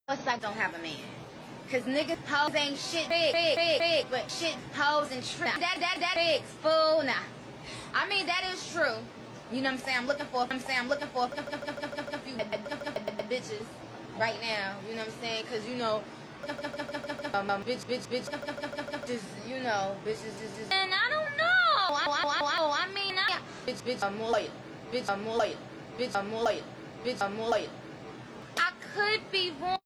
What's I don't have a man? Cause niggas hoes ain't shit big, but shit hoes and trip. That big fool nah. I mean that is true. You know what I'm saying? I'm looking for a few bitches right now. You know what I'm saying? Cause you know bitch just you know bitches just and I don't know. I mean bitch I'm loyal. Bitch I'm loyal. Bitch I'm loyal. Bitch I'm loyal. I could be wrong.